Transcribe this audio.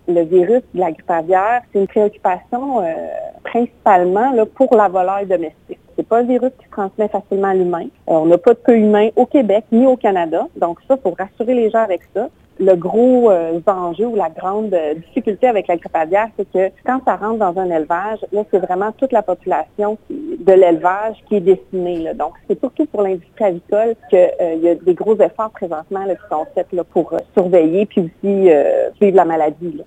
Le virus de la grippe aviaire, c'est une préoccupation principalement là, pour la volaille domestique. C'est pas un virus qui se transmet facilement à l'humain. On n'a pas de cas humains au Québec ni au Canada. Donc ça, pour rassurer les gens avec ça. Le gros enjeu ou la grande difficulté avec la grippe aviaire, c'est que quand ça rentre dans un élevage, là, c'est vraiment toute la population de l'élevage qui est décimée. Là. Donc, c'est surtout pour l'industrie avicole qu'il y a des gros efforts présentement là, qui sont faits là, pour surveiller puis aussi suivre la maladie. Là.